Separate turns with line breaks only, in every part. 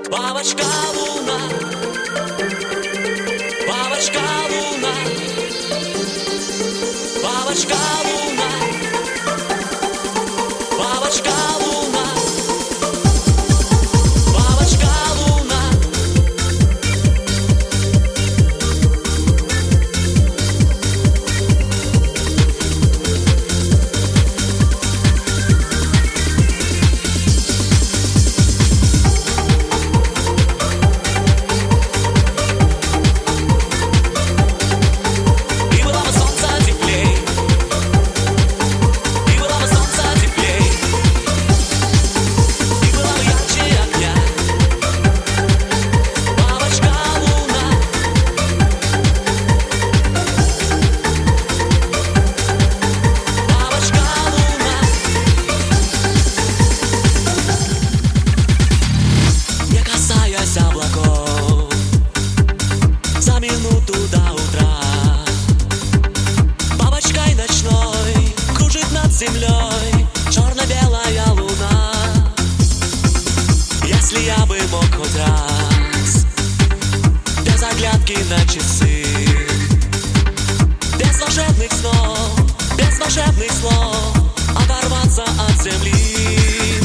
Бабочка луна, бабочка луна, бабочка луна, бабочка луна, бабочка луна. Облаков за минуту до утра бабочкой ночной кружит над землей черно-белая луна. Если я бы мог хоть раз без оглядки на часы, без волшебных снов, без волшебных слов оторваться от земли,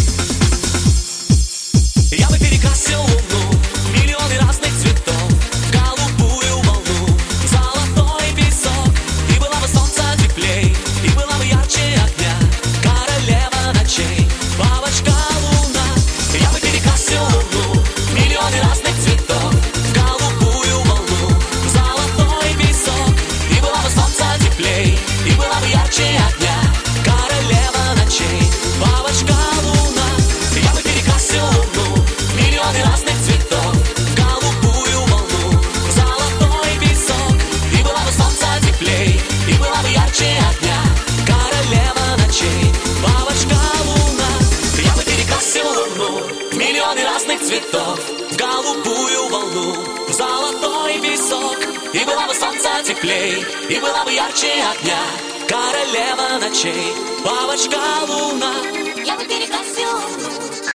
я бы перекрасил луну в миллионы разных цветов, в голубую волну, в золотой песок. И было бы солнце теплей, и было бы ярче огня, королева ночей, бабочка луна. Я бы перекрасил луну в миллионы разных цветов, в голубую волну, в золотой песок. И было бы солнце теплей, и было бы ярче огня, королева ночей, бабочка луна. Я бы перекрасил луну в миллионы разных цветов, в голубую волну, в золотой песок. И было бы солнце теплей, и было бы ярче огня, королева ночей, бабочка луна. Я бы перекрасил луну в миллионы разных цветов, в голубую волну, в золотой песок. И было бы солнце теплей, и было бы ярче огня, королева ночей, бабочка луна.
Я бы перекрасил луну